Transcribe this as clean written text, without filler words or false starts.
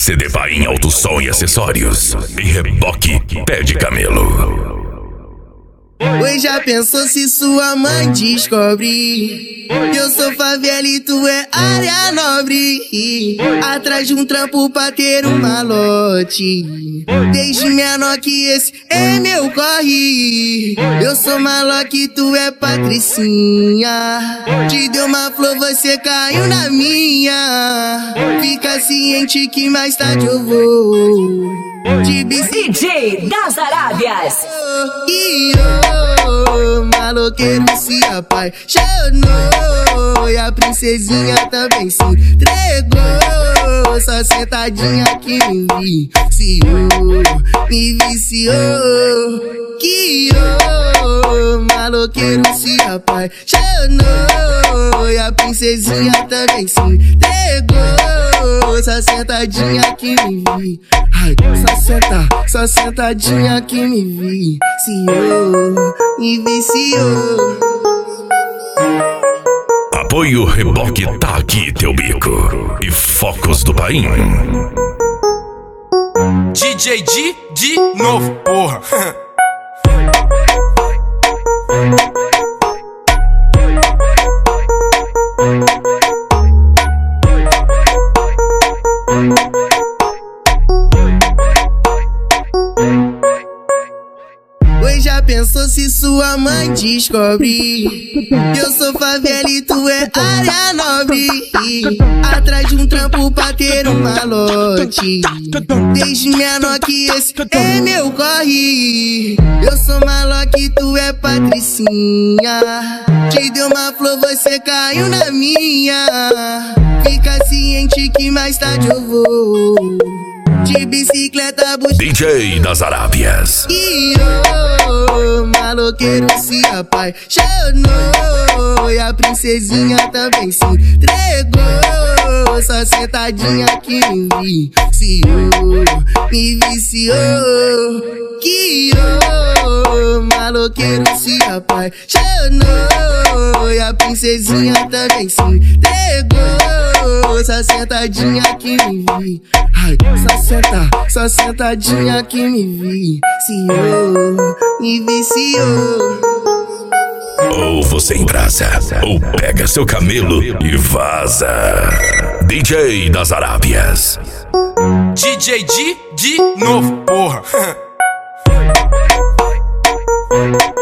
CD Paim Alto Som e Acessórios. E reboque Pé de Camelo. Oi, já pensou se sua mãe descobre que eu sou favela e tu é área nobre? Atrás de um trampo pra ter um malote. Desde menor que esse é meu corre. Eu sou malote e tu é patricinha. Te deu uma flor, você caiu na minha. Fica ciente que mais tarde eu vou de DJ das Arábias. E maloqueiro se apaixonou e a princesinha também se entregou. Só sentadinha que me viciou. Que maloqueiro se apaixonou e a princesinha também se entregou. Só sentadinha que me vi. Ai, só sentadinha que me viciou. Apoio Reboque Tá Aqui Teu Bico e Focos do Paim. DJ de novo, porra. Oi, já pensou se sua mãe descobre que eu sou favela e tu é área nobre? Atrás de um trampo pra ter um malote. Desde menor que esse é meu corre. Eu sou malote e tu é patricinha. Te deu uma flor, você caiu na minha. Fica ciente que mais tarde eu vou de bicicleta buscar DJ das Arábias. E maloqueiro se apaixonou e a princesinha também se entregou. Só sentadinha que me viciou. Que maloqueiro se apaixonou e a princesinha também se entregou. Só sentadinha que me vi. Ai, só sentadinha que me viciou. Ou você embrasa, ou pega seu camelo e vaza. DJ das Arábias. DJ de novo, porra.